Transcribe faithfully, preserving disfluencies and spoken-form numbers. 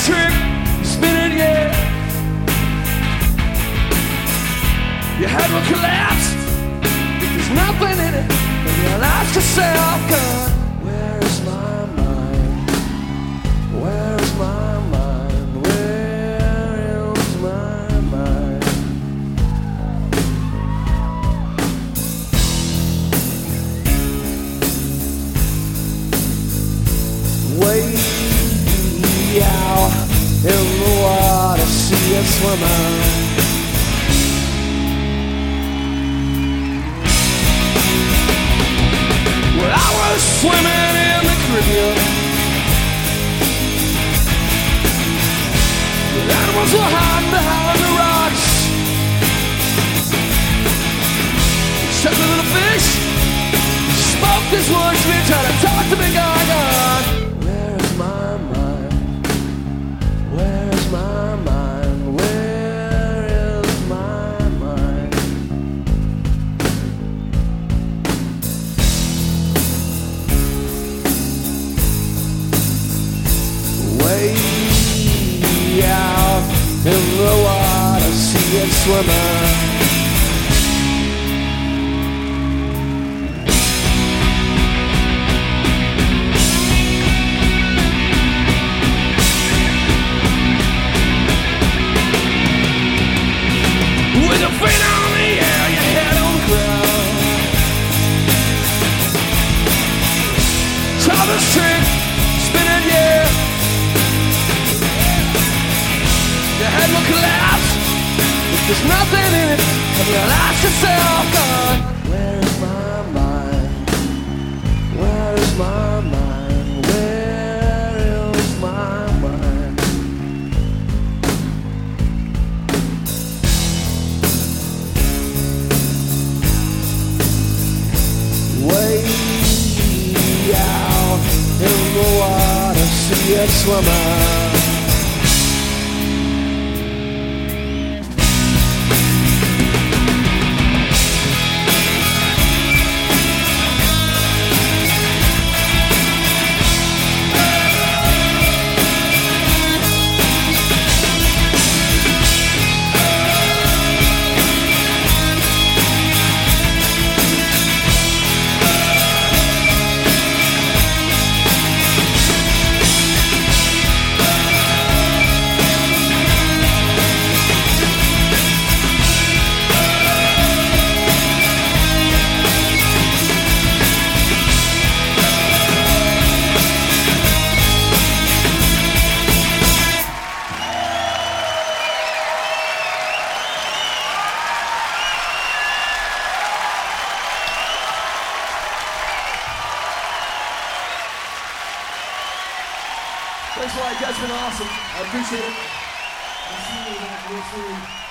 trick, spinning, yeah. Your head will collapse, but there's nothing in it. And you'll ask yourself, God, where is my mind? Where is my mind? Where is my mind? Way out in the water, see it swimming. Well, I was swimming in the Caribbean. The animals were hiding behind the rocks. Except the little fish spoke these words to me, trying to talk to me, God, God. Where is my mind? Where is my mind? Where is my mind? Way out in the water, see it swimming. With your feet on the air, your head on the ground. Travis trick, spinning, yeah. Your head will collapse, but there's nothing in it. And you'll ask yourself, God, where is my mind? Where is my mind? Where is my mind? Way out in the water, see it swimming. Thanks a lot, you guys have been awesome. I appreciate it. I'll see you real soon.